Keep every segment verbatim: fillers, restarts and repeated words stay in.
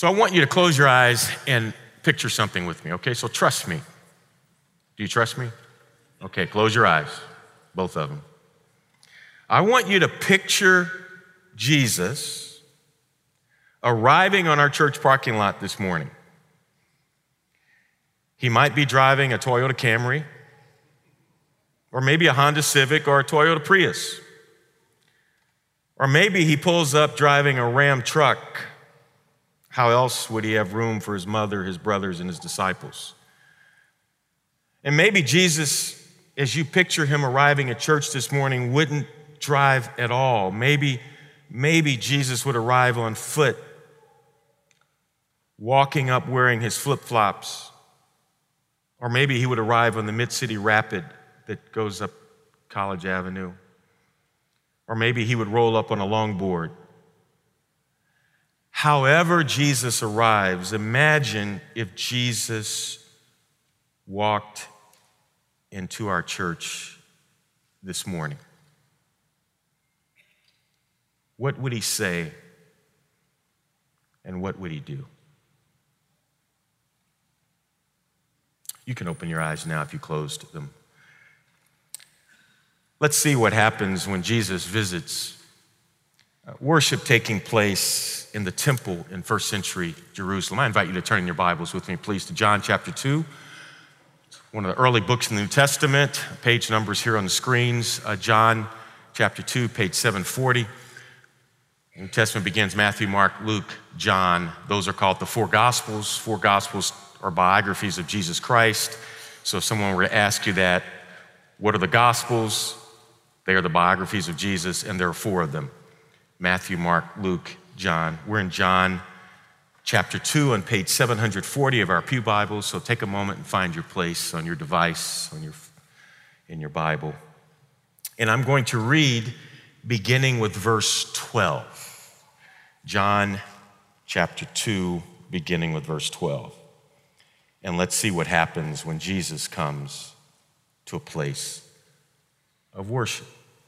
So I want you to close your eyes and picture something with me, okay? So trust me. Do you trust me? Okay, close your eyes, both of them. I want you to picture Jesus arriving on our church parking lot this morning. He might be driving a Toyota Camry, or maybe a Honda Civic or a Toyota Prius. Or maybe he pulls up driving a Ram truck. How else would he have room for his mother, his brothers, and his disciples? And maybe Jesus, as you picture him arriving at church this morning, wouldn't drive at all. Maybe, maybe Jesus would arrive on foot, walking up wearing his flip-flops. Or maybe he would arrive on the Mid-City Rapid that goes up College Avenue. Or maybe he would roll up on a longboard. However Jesus arrives, imagine if Jesus walked into our church this morning. What would he say and what would he do? You can open your eyes now if you closed them. Let's see what happens when Jesus visits. Uh, worship taking place in the temple in first century Jerusalem. I invite you to turn in your Bibles with me, please, to John chapter two. It's one of the early books in the New Testament. Page numbers here on the screens. Uh, John chapter two, page seven forty. The New Testament begins Matthew, Mark, Luke, John. Those are called the four Gospels. Four Gospels are biographies of Jesus Christ. So if someone were to ask you that, what are the Gospels? They are the biographies of Jesus, and there are four of them. Matthew, Mark, Luke, John. We're in John chapter two on page seven forty of our Pew Bibles, so take a moment and find your place on your device, on your, in your Bible. And I'm going to read beginning with verse twelve. John chapter two, beginning with verse twelve. And let's see what happens when Jesus comes to a place of worship.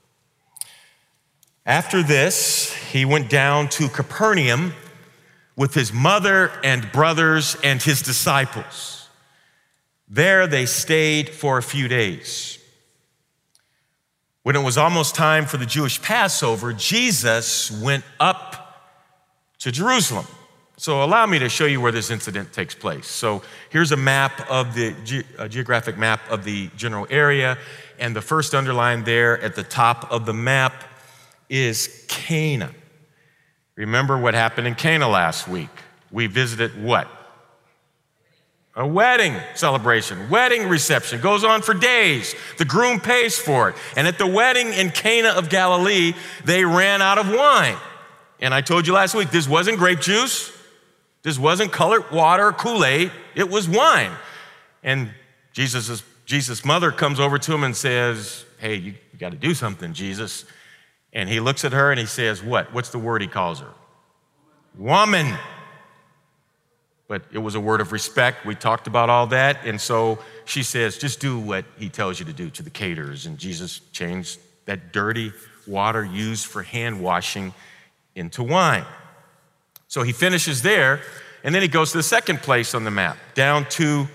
After this, he went down to Capernaum with his mother and brothers and his disciples. There they stayed for a few days. When it was almost time for the Jewish Passover, Jesus went up to Jerusalem. So allow me to show you where this incident takes place. So here's a map of the ge- a geographic map of the general area, and the first underline there at the top of the map is Cana. Remember what happened in Cana last week? We visited what? A wedding celebration, wedding reception, goes on for days. The groom pays for it. And at the wedding in Cana of Galilee, they ran out of wine. And I told you last week, this wasn't grape juice. This wasn't colored water, Kool-Aid. It was wine. And Jesus' Jesus' mother comes over to him and says, hey, you, you got to do something, Jesus. And he looks at her and he says, what? What's the word he calls her? Woman. But it was a word of respect. We talked about all that. And so she says, just do what he tells you to do to the caterers. And Jesus changed that dirty water used for hand washing into wine. So he finishes there, and then he goes to the second place on the map, down to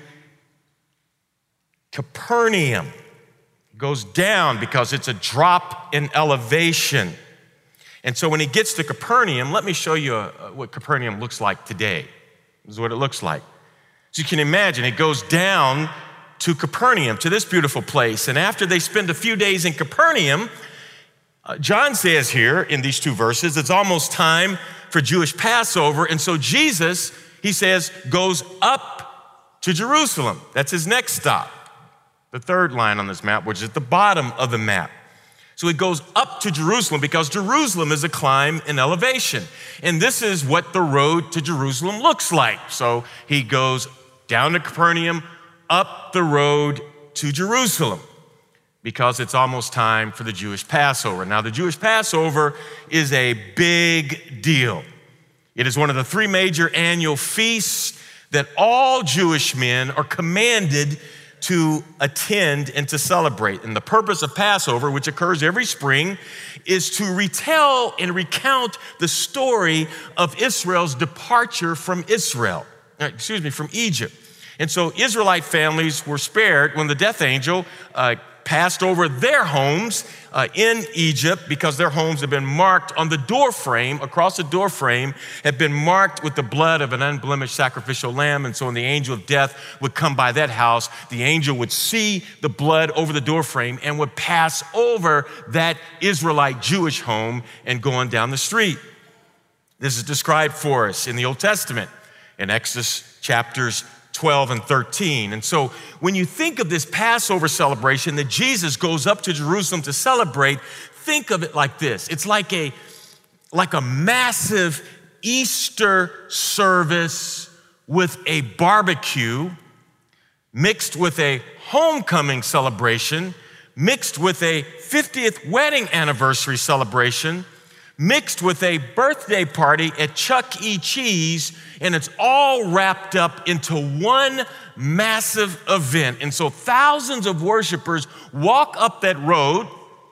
Capernaum. He goes down because it's a drop in elevation. And so when he gets to Capernaum, let me show you a, a, what Capernaum looks like today. This is what it looks like. So you can imagine, it goes down to Capernaum, to this beautiful place. And after they spend a few days in Capernaum, uh, John says here in these two verses, it's almost time for Jewish Passover. And so Jesus, he says, goes up to Jerusalem. That's his next stop. The third line on this map, which is at the bottom of the map. So he goes up to Jerusalem because Jerusalem is a climb in elevation. And this is what the road to Jerusalem looks like. So he goes down to Capernaum, up the road to Jerusalem, because it's almost time for the Jewish Passover. Now, the Jewish Passover is a big deal. It is one of the three major annual feasts that all Jewish men are commanded to attend and to celebrate. And the purpose of Passover, which occurs every spring, is to retell and recount the story of Israel's departure from Israel, excuse me, from Egypt. And so Israelite families were spared when the death angel uh, passed over their homes uh, in Egypt, because their homes had been marked on the door frame, across the door frame, had been marked with the blood of an unblemished sacrificial lamb. And so when the angel of death would come by that house, the angel would see the blood over the door frame and would pass over that Israelite Jewish home and go on down the street. This is described for us in the Old Testament in Exodus chapters twelve and thirteen. And so when you think of this Passover celebration that Jesus goes up to Jerusalem to celebrate, think of it like this. It's like a, like a massive Easter service with a barbecue mixed with a homecoming celebration, mixed with a fiftieth wedding anniversary celebration, mixed with a birthday party at Chuck E. Cheese, and it's all wrapped up into one massive event. And so thousands of worshipers walk up that road,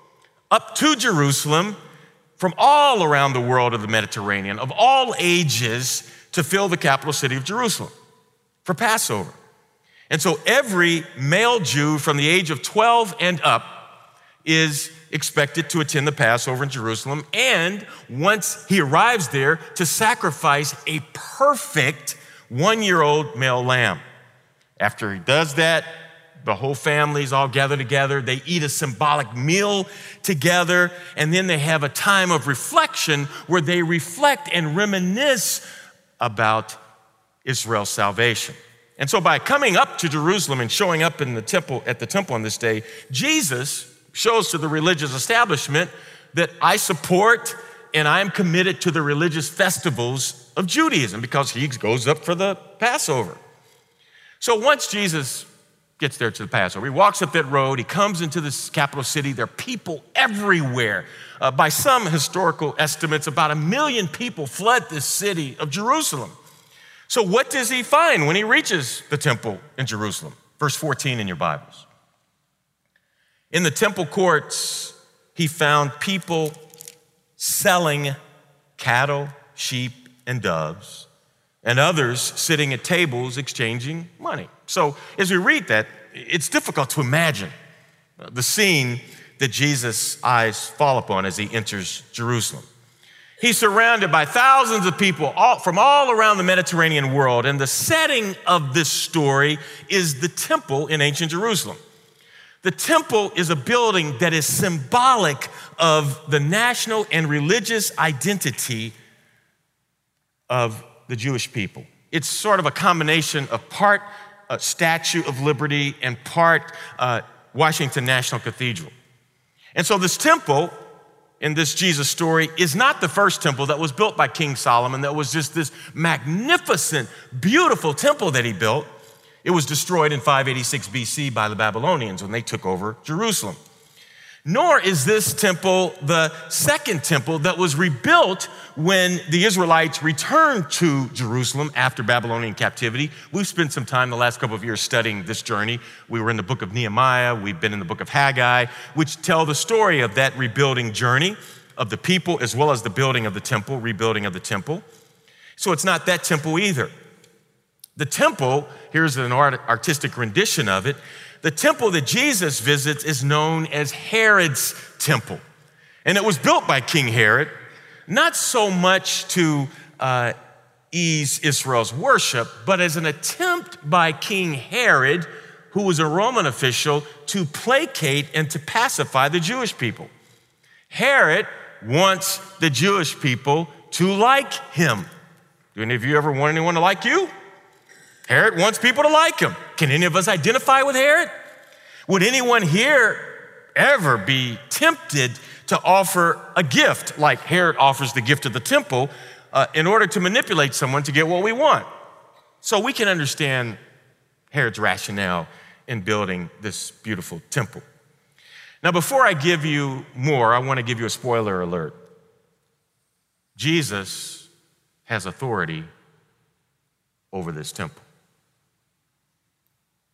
up to Jerusalem, from all around the world of the Mediterranean, of all ages, to fill the capital city of Jerusalem for Passover. And so every male Jew from the age of twelve and up is expected to attend the Passover in Jerusalem, and once he arrives there, to sacrifice a perfect one-year-old male lamb. After he does that, the whole family's all gathered together. They eat a symbolic meal together, and then they have a time of reflection where they reflect and reminisce about Israel's salvation. And so by coming up to Jerusalem and showing up in the temple, at the temple on this day, Jesus shows to the religious establishment that I support and I'm committed to the religious festivals of Judaism, because he goes up for the Passover. So once Jesus gets there to the Passover, he walks up that road, he comes into this capital city. There are people everywhere. Uh, by some historical estimates, about a million people fled this city of Jerusalem. So what does he find when he reaches the temple in Jerusalem? Verse fourteen in your Bibles. In the temple courts, he found people selling cattle, sheep, and doves, and others sitting at tables exchanging money. So as we read that, it's difficult to imagine the scene that Jesus' eyes fall upon as he enters Jerusalem. He's surrounded by thousands of people all, from all around the Mediterranean world, and the setting of this story is the temple in ancient Jerusalem. The temple is a building that is symbolic of the national and religious identity of the Jewish people. It's sort of a combination of part uh, Statue of Liberty and part uh, Washington National Cathedral. And so this temple in this Jesus story is not the first temple that was built by King Solomon. That was just this magnificent, beautiful temple that he built. It was destroyed in five eighty-six B C by the Babylonians when they took over Jerusalem. Nor is this temple the second temple that was rebuilt when the Israelites returned to Jerusalem after Babylonian captivity. We've spent some time the last couple of years studying this journey. We were in the book of Nehemiah, we've been in the book of Haggai, which tell the story of that rebuilding journey of the people as well as the building of the temple, rebuilding of the temple. So it's not that temple either. The temple, here's an art, artistic rendition of it. The temple that Jesus visits is known as Herod's temple. And it was built by King Herod, not so much to uh, ease Israel's worship, but as an attempt by King Herod, who was a Roman official, to placate and to pacify the Jewish people. Herod wants the Jewish people to like him. Do any of you ever want anyone to like you? Herod wants people to like him. Can any of us identify with Herod? Would anyone here ever be tempted to offer a gift like Herod offers the gift of the temple uh, in order to manipulate someone to get what we want? So we can understand Herod's rationale in building this beautiful temple. Now, before I give you more, I want to give you a spoiler alert. Jesus has authority over this temple.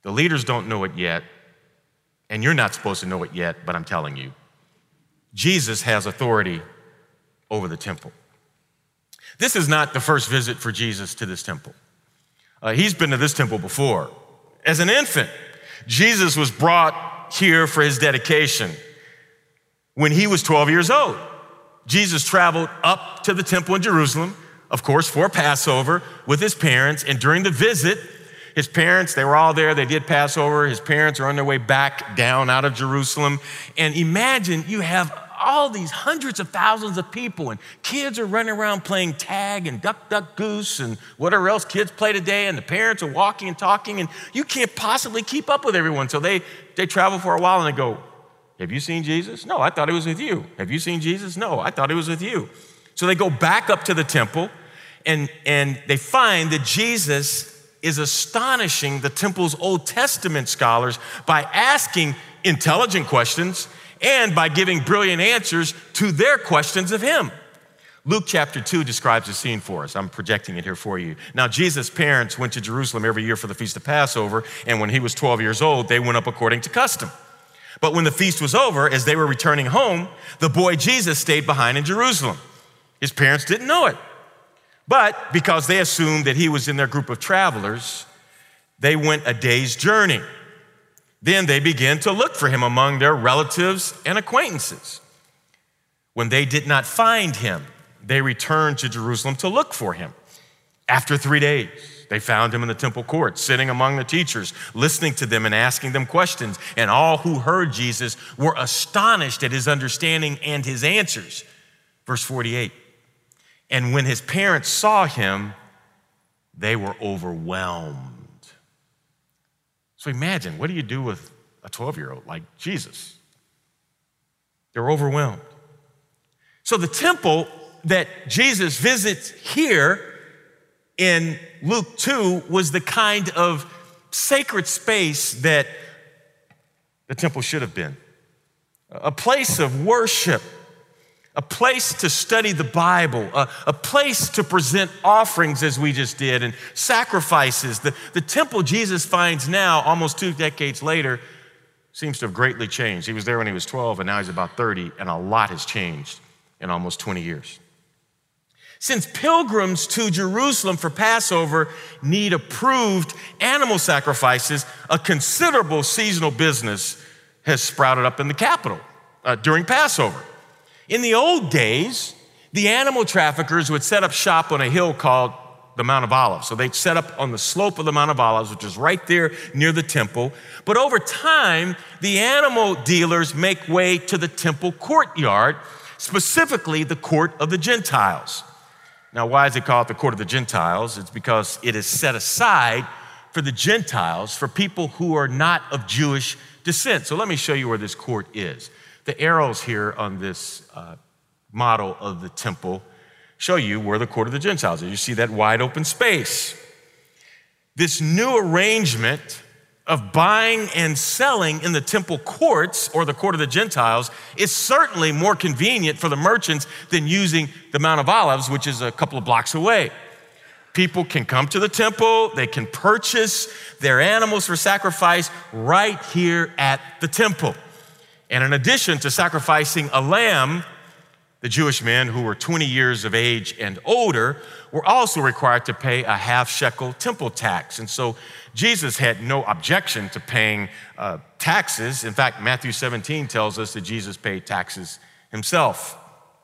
The leaders don't know it yet, and you're not supposed to know it yet, but I'm telling you. Jesus has authority over the temple. This is not the first visit for Jesus to this temple. Uh, he's been to this temple before. As an infant, Jesus was brought here for his dedication when he was twelve years old. Jesus traveled up to the temple in Jerusalem, of course, for Passover with his parents. And during the visit, his parents, they were all there. They did Passover. His parents are on their way back down out of Jerusalem. And imagine you have all these hundreds of thousands of people, and kids are running around playing tag and duck, duck, goose and whatever else kids play today, and the parents are walking and talking, and you can't possibly keep up with everyone. So they, they travel for a while, and they go, have you seen Jesus? No, I thought he was with you. Have you seen Jesus? No, I thought he was with you. So they go back up to the temple, and, and they find that Jesus is astonishing the temple's Old Testament scholars by asking intelligent questions and by giving brilliant answers to their questions of him. Luke chapter two describes the scene for us. I'm projecting it here for you. Now, Jesus' parents went to Jerusalem every year for the Feast of Passover, and when he was twelve years old, they went up according to custom. But when the feast was over, as they were returning home, the boy Jesus stayed behind in Jerusalem. His parents didn't know it. But because they assumed that he was in their group of travelers, they went a day's journey. Then they began to look for him among their relatives and acquaintances. When they did not find him, they returned to Jerusalem to look for him. After three days, they found him in the temple court, sitting among the teachers, listening to them and asking them questions. And all who heard Jesus were astonished at his understanding and his answers. Verse forty-eight, and when his parents saw him, they were overwhelmed. So imagine, what do you do with a twelve-year-old like Jesus? They're overwhelmed. So the temple that Jesus visits here in Luke two was the kind of sacred space that the temple should have been. A place of worship, a place to study the Bible, a, a place to present offerings as we just did, and sacrifices. The, the temple Jesus finds now, almost two decades later, seems to have greatly changed. He was there when he was twelve, and now he's about thirty, and a lot has changed in almost twenty years. Since pilgrims to Jerusalem for Passover need approved animal sacrifices, a considerable seasonal business has sprouted up in the capital uh, during Passover. In the old days, the animal traffickers would set up shop on a hill called the Mount of Olives. So they'd set up on the slope of the Mount of Olives, which is right there near the temple. But over time, the animal dealers make way to the temple courtyard, specifically the court of the Gentiles. Now, why is it called the court of the Gentiles? It's because it is set aside for the Gentiles, for people who are not of Jewish descent. So let me show you where this court is. The arrows here on this uh, model of the temple show you where the court of the Gentiles is. You see that wide open space. This new arrangement of buying and selling in the temple courts, or the court of the Gentiles, is certainly more convenient for the merchants than using the Mount of Olives, which is a couple of blocks away. People can come to the temple, they can purchase their animals for sacrifice right here at the temple. And in addition to sacrificing a lamb, the Jewish men who were twenty years of age and older were also required to pay a half shekel temple tax. And so Jesus had no objection to paying uh, taxes. In fact, Matthew seventeen tells us that Jesus paid taxes himself.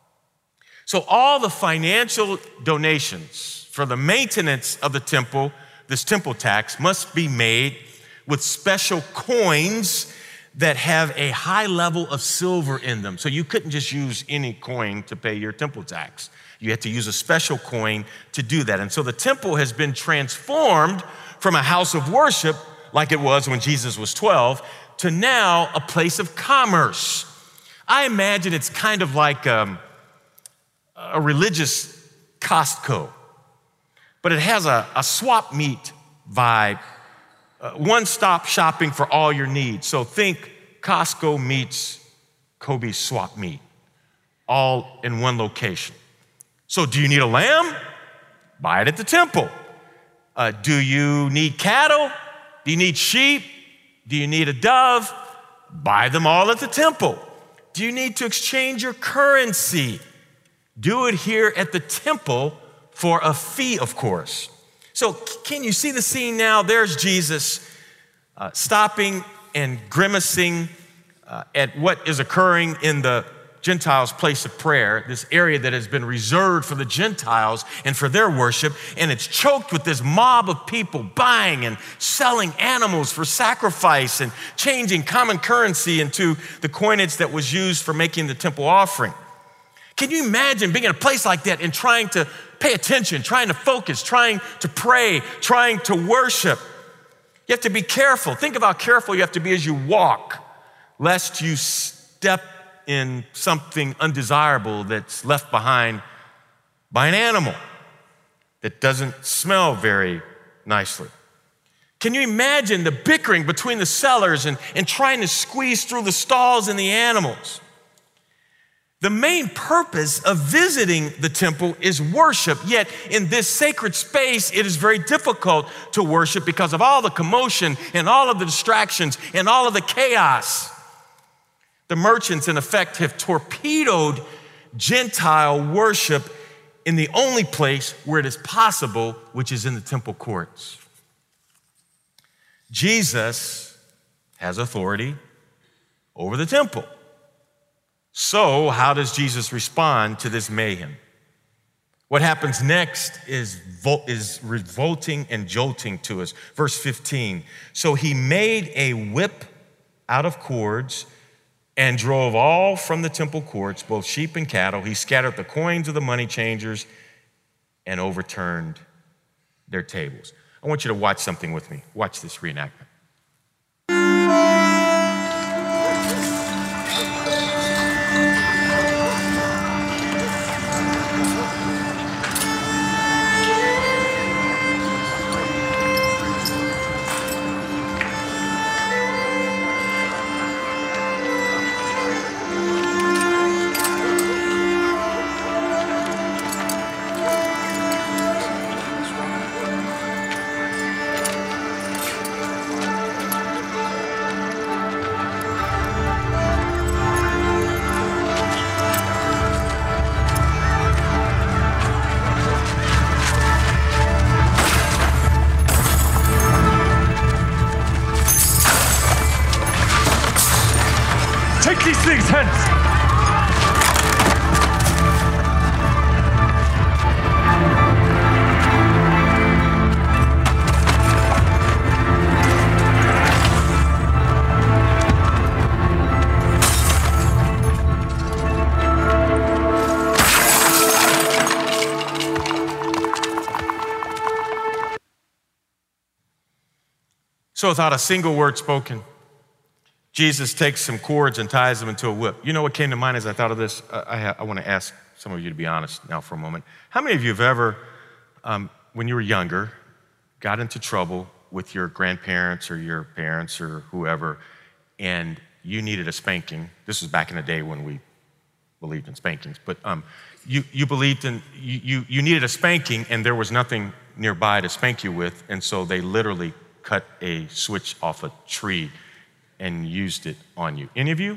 So all the financial donations for the maintenance of the temple, this temple tax, must be made with special coins that have a high level of silver in them. So you couldn't just use any coin to pay your temple tax. You had to use a special coin to do that. And so the temple has been transformed from a house of worship, like it was when Jesus was twelve, to now a place of commerce. I imagine it's kind of like um, a religious Costco, but it has a, a swap meet vibe. Uh, one-stop shopping for all your needs. So think Costco meets Kobe's swap meet, all in one location. So do you need a lamb? Buy it at the temple. Uh, do you need cattle? Do you need sheep? Do you need a dove? Buy them all at the temple. Do you need to exchange your currency? Do it here at the temple for a fee, of course. So can you see the scene now? There's Jesus uh, stopping and grimacing uh, at what is occurring in the Gentiles' place of prayer, this area that has been reserved for the Gentiles and for their worship, and it's choked with this mob of people buying and selling animals for sacrifice and changing common currency into the coinage that was used for making the temple offering. Can you imagine being in a place like that and trying to pay attention, trying to focus, trying to pray, trying to worship? You have to be careful. Think of how careful you have to be as you walk, lest you step in something undesirable that's left behind by an animal that doesn't smell very nicely. Can you imagine the bickering between the sellers and, and trying to squeeze through the stalls and the animals? The main purpose of visiting the temple is worship, yet in this sacred space, it is very difficult to worship because of all the commotion and all of the distractions and all of the chaos. The merchants, in effect, have torpedoed Gentile worship in the only place where it is possible, which is in the temple courts. Jesus has authority over the temple. So, how does Jesus respond to this mayhem? What happens next is, vo- is revolting and jolting to us. Verse fifteen, so he made a whip out of cords and drove all from the temple courts, both sheep and cattle. He scattered the coins of the money changers and overturned their tables. I want you to watch something with me. Watch this reenactment. Take these things hence! So without a single word spoken, Jesus takes some cords and ties them into a whip. You know what came to mind as I thought of this? I, I, I want to ask some of you to be honest now for a moment. How many of you have ever, um, when you were younger, got into trouble with your grandparents or your parents or whoever, and you needed a spanking? This was back in the day when we believed in spankings, but um, you, you believed in, you, you, you needed a spanking and there was nothing nearby to spank you with, and so they literally cut a switch off a tree and used it on you. Any of you?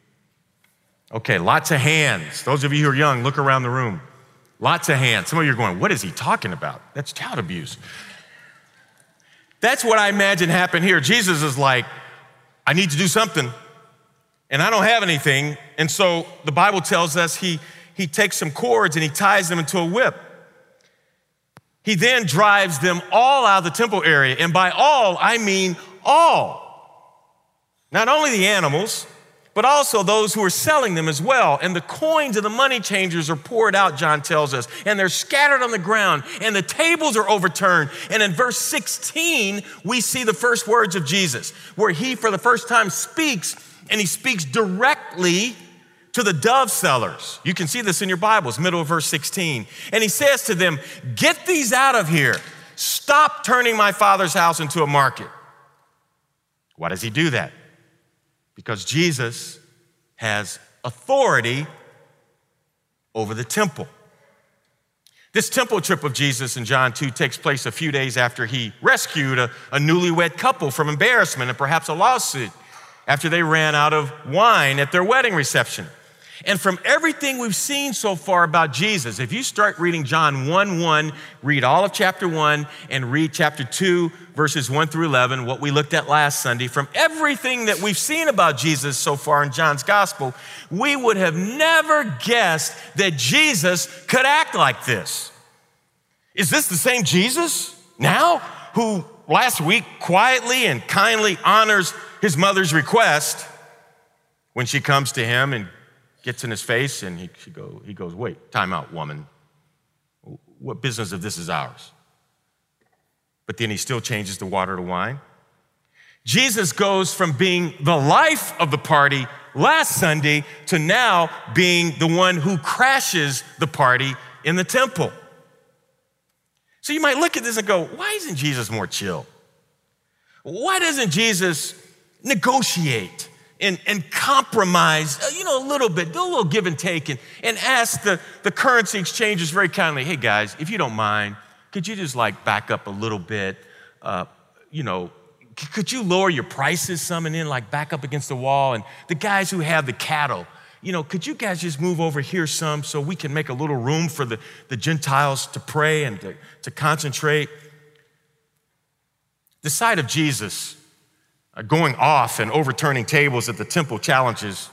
Okay, lots of hands. Those of you who are young, look around the room. Lots of hands. Some of you are going, what is he talking about? That's child abuse. That's what I imagine happened here. Jesus is like, I need to do something, and I don't have anything. And so the Bible tells us he, he takes some cords and he ties them into a whip. He then drives them all out of the temple area. And by all, I mean all. Not only the animals, but also those who are selling them as well. And the coins of the money changers are poured out, John tells us, and they're scattered on the ground, and the tables are overturned. And in verse sixteen, we see the first words of Jesus, where he for the first time speaks, and he speaks directly to the dove sellers. You can see this in your Bibles, middle of verse sixteen. And he says to them, get these out of here. Stop turning my Father's house into a market. Why does he do that? Because Jesus has authority over the temple. This temple trip of Jesus in John two takes place a few days after he rescued a, a newlywed couple from embarrassment and perhaps a lawsuit after they ran out of wine at their wedding reception. And from everything we've seen so far about Jesus, if you start reading John one one, read all of chapter one and read chapter two, verses one through eleven, what we looked at last Sunday, from everything that we've seen about Jesus so far in John's gospel, we would have never guessed that Jesus could act like this. Is this the same Jesus now who last week quietly and kindly honors his mother's request when she comes to him and gets in his face and he, she go, he goes, wait, time out, woman. What business of this is ours? But then he still changes the water to wine. Jesus goes from being the life of the party last Sunday to now being the one who crashes the party in the temple. So you might look at this and go, why isn't Jesus more chill? Why doesn't Jesus negotiate and, and compromise, you know, a little bit, do a little give and take and, and ask the, the currency exchangers very kindly, hey guys, if you don't mind, could you just like back up a little bit? Uh, you know, c- could you lower your prices some and then like back up against the wall? And the guys who have the cattle, you know, could you guys just move over here some so we can make a little room for the, the Gentiles to pray and to, to concentrate? The sight of Jesus uh, going off and overturning tables at the temple challenges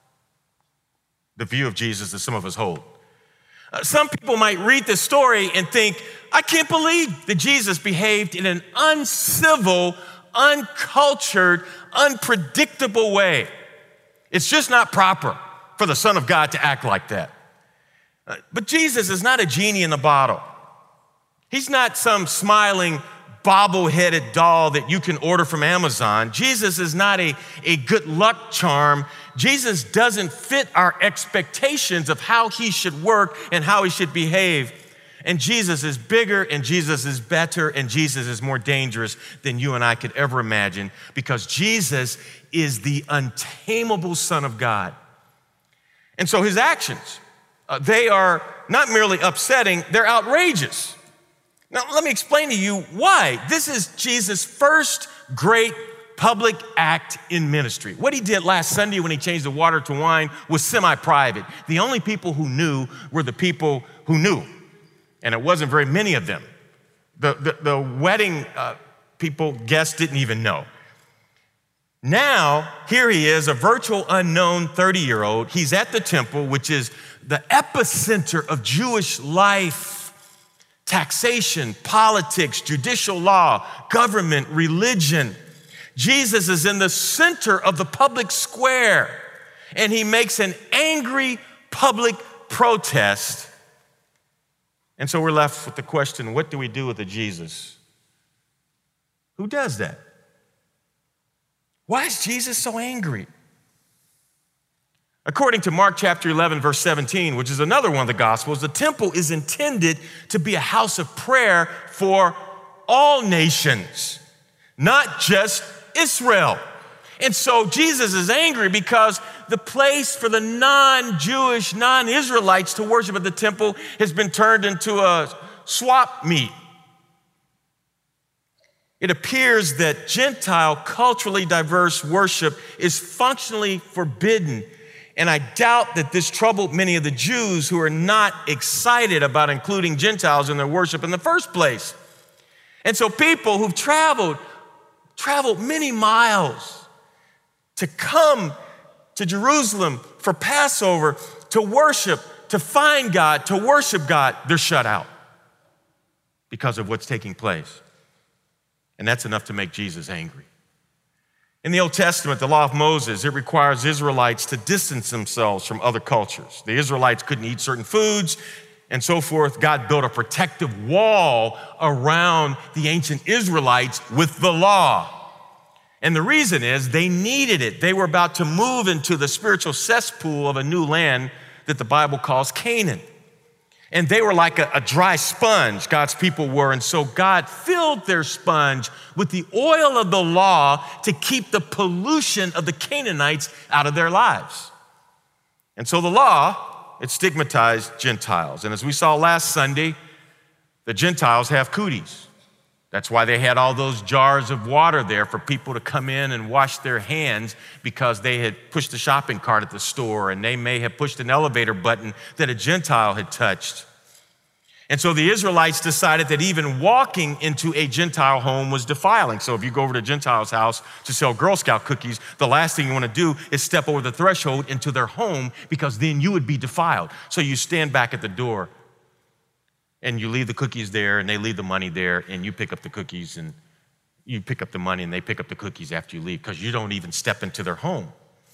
the view of Jesus that some of us hold. Uh, some people might read this story and think, I can't believe that Jesus behaved in an uncivil, uncultured, unpredictable way. It's just not proper for the Son of God to act like that. Uh, but Jesus is not a genie in a bottle. He's not some smiling, bobble-headed doll that you can order from Amazon. Jesus is not a, a good luck charm. Jesus doesn't fit our expectations of how he should work and how he should behave. And Jesus is bigger, and Jesus is better, and Jesus is more dangerous than you and I could ever imagine, because Jesus is the untamable Son of God. And so his actions, uh, they are not merely upsetting, they're outrageous. Now, let me explain to you why. This is Jesus' first great public act in ministry. What he did last Sunday when he changed the water to wine was semi-private. The only people who knew were the people who knew, and it wasn't very many of them. The, the, the wedding uh, people, guests didn't even know. Now, here he is, a virtual unknown thirty-year-old. He's at the temple, which is the epicenter of Jewish life. Taxation, politics, judicial law, government, religion. Jesus is in the center of the public square, and he makes an angry public protest. And so we're left with the question, what do we do with a Jesus who does that? Why is Jesus so angry? According to Mark chapter eleven, verse seventeen, which is another one of the Gospels, the temple is intended to be a house of prayer for all nations, not just Israel. And so Jesus is angry because the place for the non-Jewish, non-Israelites to worship at the temple has been turned into a swap meet. It appears that Gentile, culturally diverse worship is functionally forbidden. And I doubt that this troubled many of the Jews who are not excited about including Gentiles in their worship in the first place. And so people who've traveled, traveled many miles to come to Jerusalem for Passover, to worship, to find God, to worship God, they're shut out because of what's taking place. And that's enough to make Jesus angry. In the Old Testament, the law of Moses, it requires Israelites to distance themselves from other cultures. The Israelites couldn't eat certain foods and so forth. God built a protective wall around the ancient Israelites with the law. And the reason is they needed it. They were about to move into the spiritual cesspool of a new land that the Bible calls Canaan. And they were like a, a dry sponge, God's people were. And so God filled their sponge with the oil of the law to keep the pollution of the Canaanites out of their lives. And so the law, it stigmatized Gentiles. And as we saw last Sunday, The Gentiles have cooties. That's why they had all those jars of water there for people to come in and wash their hands, because they had pushed the shopping cart at the store, and they may have pushed an elevator button that a Gentile had touched. And so the Israelites decided that even walking into a Gentile home was defiling. So if you go over to a Gentile's house to sell Girl Scout cookies, the last thing you want to do is step over the threshold into their home, because then you would be defiled. So you stand back at the door and you leave the cookies there, and they leave the money there, and you pick up the cookies, and you pick up the money, and they pick up the cookies after you leave, because you don't even step into their home.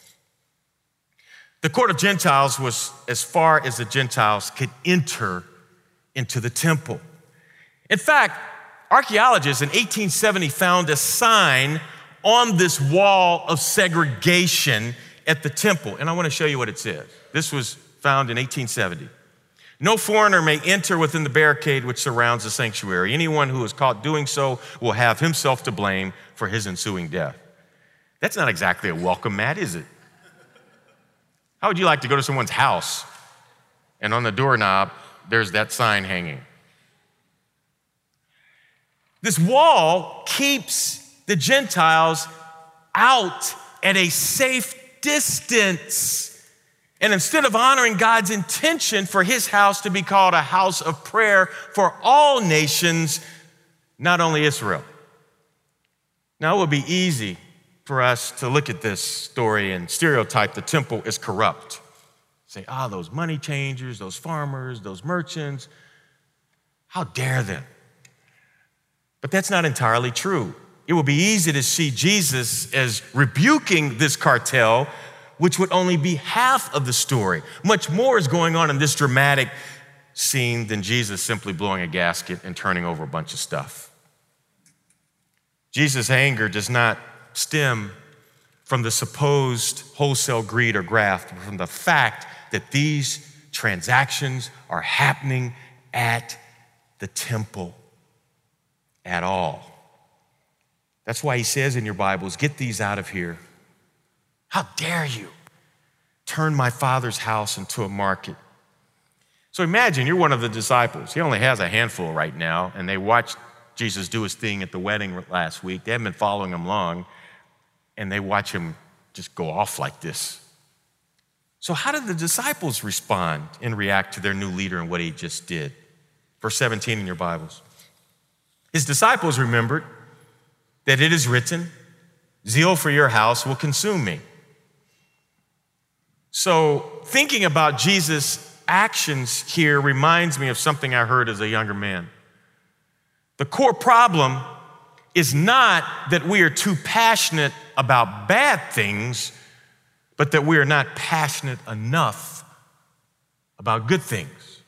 The court of Gentiles was as far as the Gentiles could enter into the temple. In fact, archaeologists in eighteen seventy found a sign on this wall of segregation at the temple, and I want to show you what it says. This was found in eighteen seventy. No foreigner may enter within the barricade which surrounds the sanctuary. Anyone who is caught doing so will have himself to blame for his ensuing death. That's not exactly a welcome mat, is it? How would you like to go to someone's house and on the doorknob, there's that sign hanging? This wall keeps the Gentiles out at a safe distance. And instead of honoring God's intention for his house to be called a house of prayer for all nations, not only Israel. Now, it would be easy for us to look at this story and stereotype the temple is corrupt. Say, ah, oh, those money changers, those farmers, those merchants, how dare them? But that's not entirely true. It would be easy to see Jesus as rebuking this cartel, which would only be half of the story. Much more is going on in this dramatic scene than Jesus simply blowing a gasket and turning over a bunch of stuff. Jesus' anger does not stem from the supposed wholesale greed or graft, but from the fact that these transactions are happening at the temple at all. That's why he says in your Bibles, get these out of here. How dare you turn my Father's house into a market? So imagine you're one of the disciples. He only has a handful right now, and they watched Jesus do his thing at the wedding last week. They haven't been following him long, and they watch him just go off like this. So how did the disciples respond and react to their new leader and what he just did? Verse seventeen in your Bibles. His disciples remembered that it is written, zeal for your house will consume me. So thinking about Jesus' actions here reminds me of something I heard as a younger man. The core problem is not that we are too passionate about bad things, but that we are not passionate enough about good things.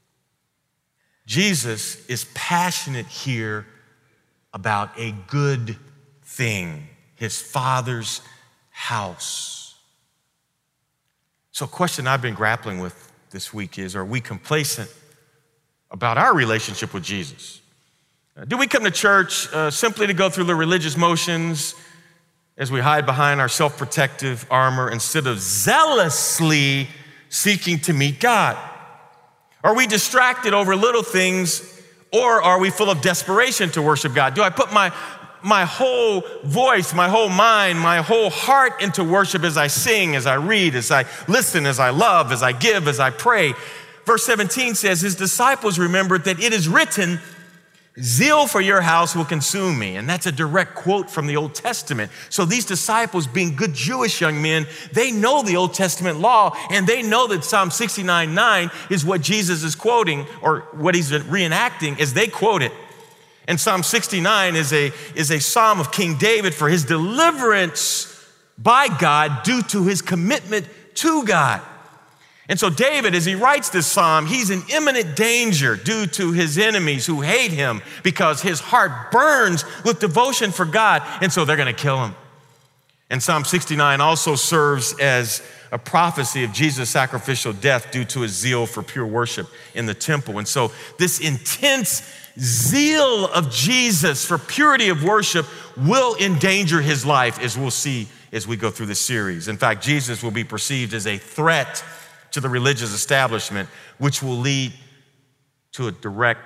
Jesus is passionate here about a good thing, his Father's house. So a question I've been grappling with this week is, are we complacent about our relationship with Jesus? Do we come to church uh, simply to go through the religious motions as we hide behind our self-protective armor instead of zealously seeking to meet God? Are we distracted over little things, or are we full of desperation to worship God? Do I put my my whole voice, my whole mind, my whole heart into worship as I sing, as I read, as I listen, as I love, as I give, as I pray? Verse seventeen says, his disciples remembered that it is written, zeal for your house will consume me. And that's a direct quote from the Old Testament. So these disciples, being good Jewish young men, they know the Old Testament law, and they know that Psalm sixty-nine nine is what Jesus is quoting, or what he's reenacting as they quote it. And Psalm sixty-nine is a, is a psalm of King David for his deliverance by God due to his commitment to God. And so David, as he writes this psalm, he's in imminent danger due to his enemies who hate him because his heart burns with devotion for God, and so they're going to kill him. And Psalm sixty-nine also serves as a prophecy of Jesus' sacrificial death due to his zeal for pure worship in the temple. And so this intense zeal of Jesus for purity of worship will endanger his life, as we'll see as we go through this series. In fact, Jesus will be perceived as a threat to the religious establishment, which will lead to a direct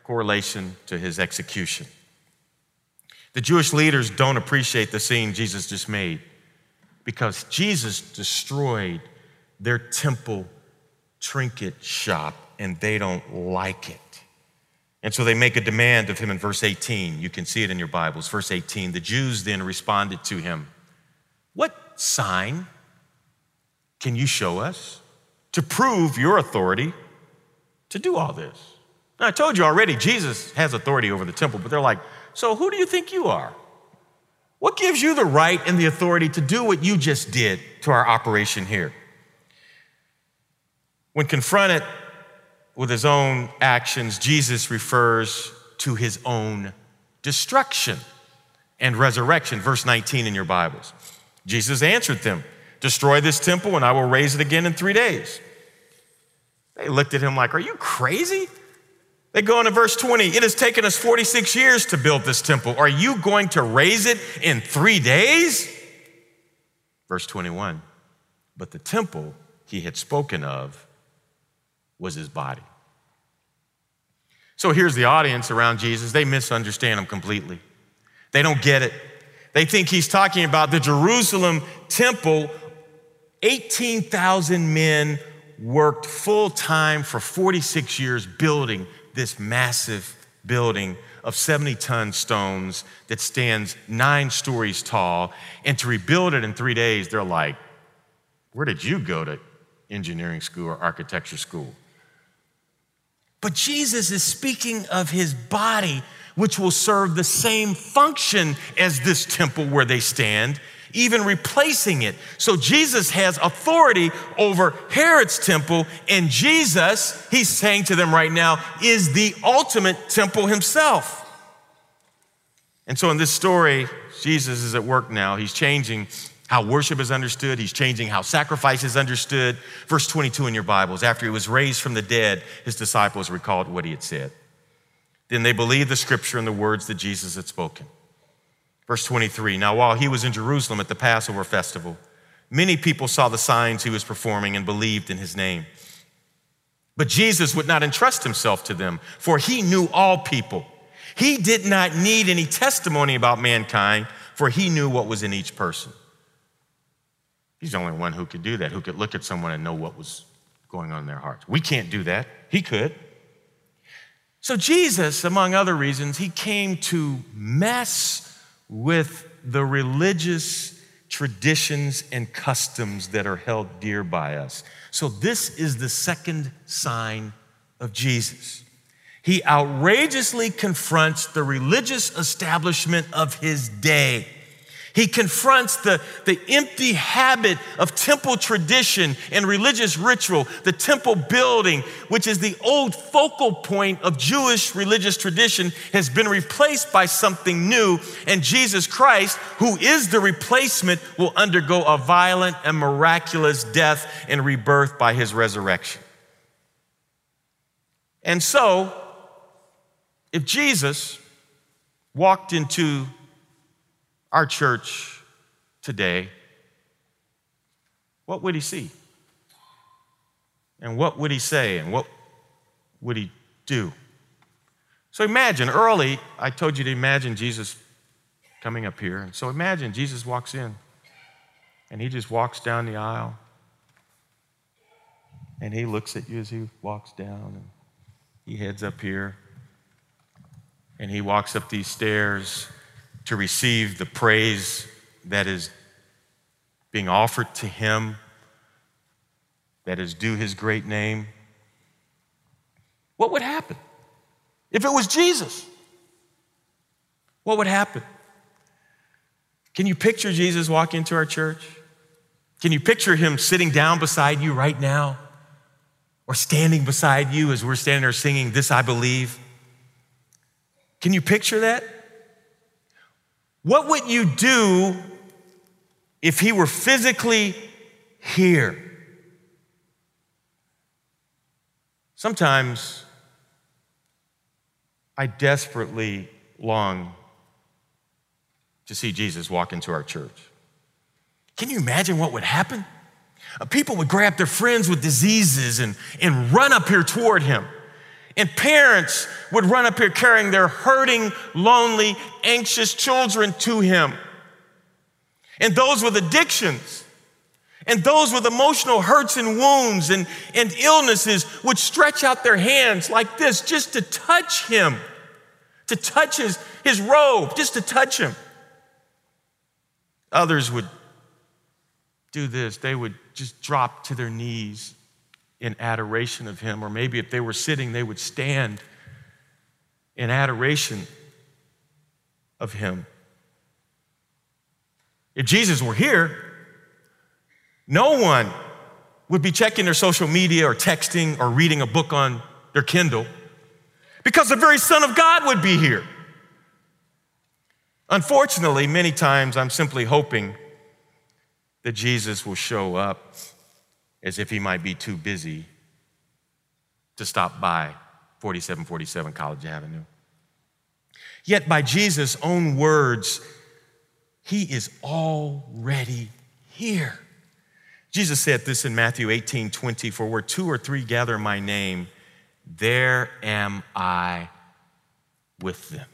correlation to his execution. The Jewish leaders don't appreciate the scene Jesus just made because Jesus destroyed their temple trinket shop and they don't like it. And so they make a demand of him in verse eighteen. You can see it in your Bibles. Verse eighteen, the Jews then responded to him, "What sign can you show us to prove your authority to do all this?" Now, I told you already, Jesus has authority over the temple, but they're like, so who do you think you are? What gives you the right and the authority to do what you just did to our operation here? When confronted with his own actions, Jesus refers to his own destruction and resurrection. Verse nineteen in your Bibles. Jesus answered them, "Destroy this temple and I will raise it again in three days." They looked at him like, are you crazy? They go into verse twenty, "It has taken us forty-six years to build this temple. Are you going to raise it in three days? Verse twenty-one, but the temple he had spoken of was his body. So here's the audience around Jesus. They misunderstand him completely. They don't get it. They think he's talking about the Jerusalem temple. eighteen thousand men worked full time for forty-six years building this massive building of seventy ton stones that stands nine stories tall. And to rebuild it in three days, they're like, where did you go to engineering school or architecture school? But Jesus is speaking of his body, which will serve the same function as this temple where they stand, even replacing it. So Jesus has authority over Herod's temple, and Jesus, he's saying to them right now, is the ultimate temple himself. And so in this story, Jesus is at work now. He's changing how worship is understood. He's changing how sacrifice is understood. Verse twenty-two in your Bibles, after he was raised from the dead, his disciples recalled what he had said. Then they believed the scripture and the words that Jesus had spoken. Verse twenty-three, now while he was in Jerusalem at the Passover festival, many people saw the signs he was performing and believed in his name. But Jesus would not entrust himself to them, for he knew all people. He did not need any testimony about mankind, for he knew what was in each person. He's the only one who could do that, who could look at someone and know what was going on in their hearts. We can't do that. He could. So Jesus, among other reasons, he came to mess with the religious traditions and customs that are held dear by us. So this is the second sign of Jesus. He outrageously confronts the religious establishment of his day. He confronts the, the empty habit of temple tradition and religious ritual. The temple building, which is the old focal point of Jewish religious tradition, has been replaced by something new. And Jesus Christ, who is the replacement, will undergo a violent and miraculous death and rebirth by his resurrection. And so, if Jesus walked into our church today, what would he see? And what would he say? And what would he do? So imagine, early, I told you to imagine Jesus coming up here. And so imagine Jesus walks in and he just walks down the aisle and he looks at you as he walks down and he heads up here and he walks up these stairs to receive the praise that is being offered to him, that is due his great name. What would happen? If it was Jesus, what would happen? Can you picture Jesus walking into our church? Can you picture him sitting down beside you right now? Or standing beside you as we're standing there singing, "This I Believe"? Can you picture that? What would you do if he were physically here? Sometimes I desperately long to see Jesus walk into our church. Can you imagine what would happen? People would grab their friends with diseases and, and run up here toward him. And parents would run up here carrying their hurting, lonely, anxious children to him. And those with addictions and those with emotional hurts and wounds and, and illnesses would stretch out their hands like this just to touch him, to touch his, his robe, just to touch him. Others would do this. They would just drop to their knees in adoration of him, or maybe if they were sitting, they would stand in adoration of him. If Jesus were here, no one would be checking their social media or texting or reading a book on their Kindle, because the very Son of God would be here. Unfortunately, many times I'm simply hoping that Jesus will show up as if he might be too busy to stop by forty-seven forty-seven College Avenue. Yet by Jesus' own words, he is already here. Jesus said this in Matthew eighteen twenty, "For where two or three gather my name, there am I with them."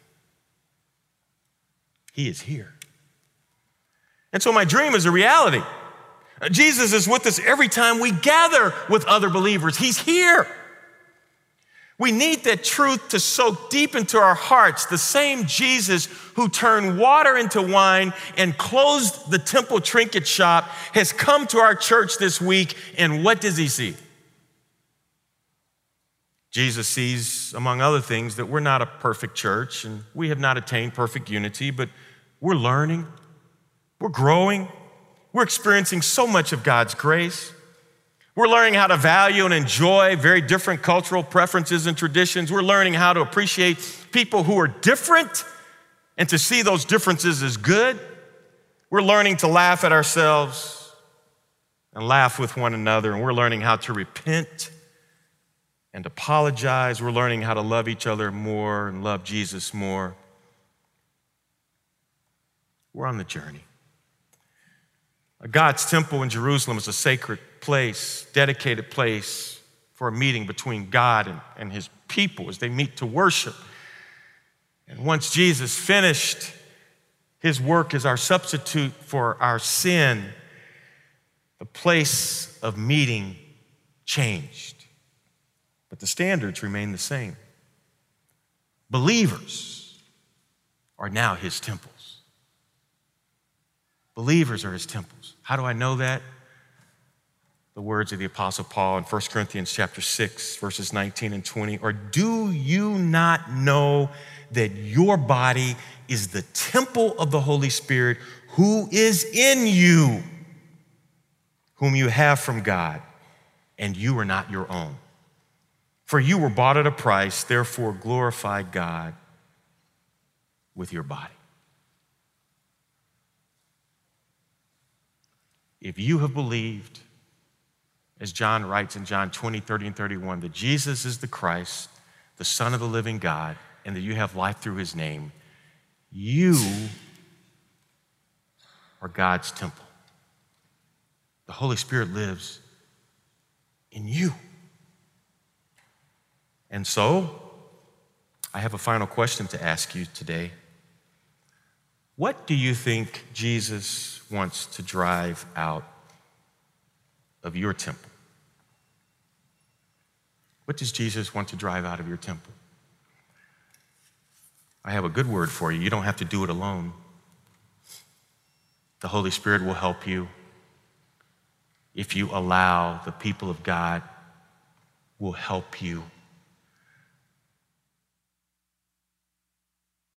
He is here. And so my dream is a reality. Jesus is with us every time we gather with other believers. He's here. We need that truth to soak deep into our hearts. The same Jesus who turned water into wine and closed the temple trinket shop has come to our church this week, and what does he see? Jesus sees, among other things, that we're not a perfect church and we have not attained perfect unity, but we're learning, we're growing, we're experiencing so much of God's grace. We're learning how to value and enjoy very different cultural preferences and traditions. We're learning how to appreciate people who are different and to see those differences as good. We're learning to laugh at ourselves and laugh with one another, and we're learning how to repent and apologize. We're learning how to love each other more and love Jesus more. We're on the journey. God's temple in Jerusalem is a sacred place, dedicated place for a meeting between God and, and his people as they meet to worship. And once Jesus finished his work as our substitute for our sin, the place of meeting changed, but the standards remain the same. Believers are now his temples. Believers are his temples. How do I know that? The words of the Apostle Paul in First Corinthians chapter six, verses nineteen and twenty. Or do you not know that your body is the temple of the Holy Spirit who is in you, whom you have from God, and you are not your own? For you were bought at a price, therefore glorify God with your body. If you have believed, as John writes in John twenty, thirty, and thirty-one, that Jesus is the Christ, the Son of the living God, and that you have life through his name, you are God's temple. The Holy Spirit lives in you. And so, I have a final question to ask you today. What do you think Jesus wants to drive out of your temple? What does Jesus want to drive out of your temple? I have a good word for you. You don't have to do it alone. The Holy Spirit will help you if you allow the people of God will help you